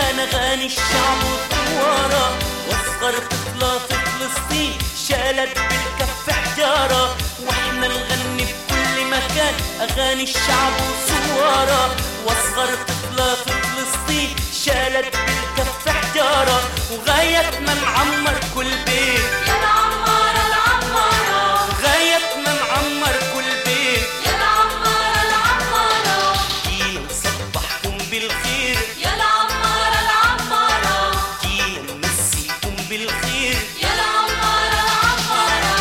كمان أغاني الشعب وثوارة، واصغر طفلة في فلسطين شالت بالكف حجارة، واحنا نغني بكل مكان أغاني الشعب وثوارة، واصغر طفلة في فلسطين شالت بالكف حجارة، وغايتنا نعمر كل بيت يا العمارة العمارة، غايتنا نعمر كل بيت يا العمارة العمارة، جينا نصبحكم بالخير يا العمارة العمارة، جينا نمسيكم بالخير يا العمارة العمارة.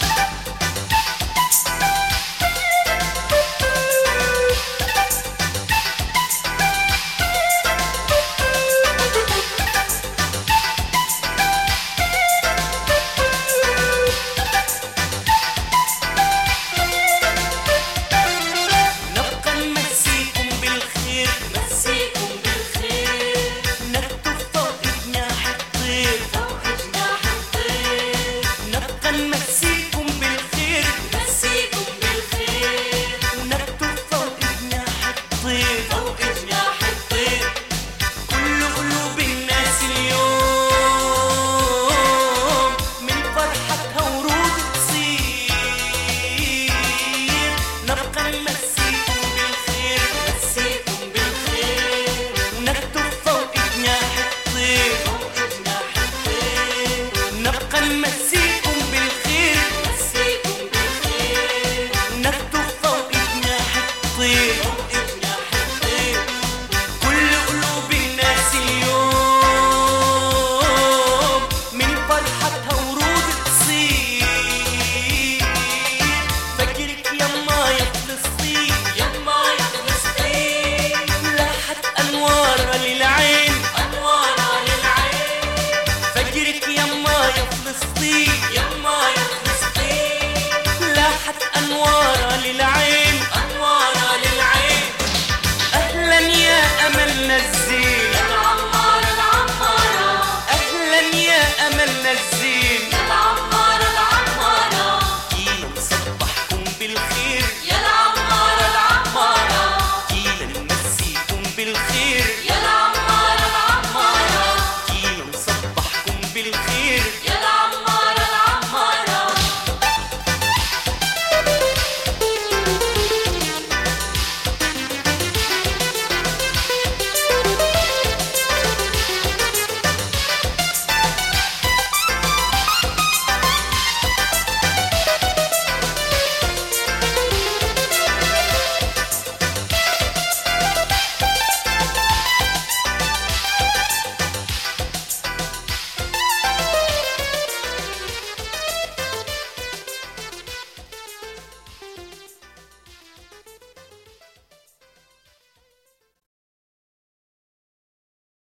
نبقى نمسيكم بالخير مسيكم بالخير نكتب فوق جناح الطير فوق جناح الطير، نبقى نمسيكم بالخير مسيكم بالخير ونكتب فوق جناح الطير فوق جناح الطير. كل قلوب الناس اليوم من فرحتها ورود تصير، نبقى نمسيكم بالخير مسيكم بالخير ونكتب فوق جناح الطير فوق جناح الطير، نبقى نمسيكم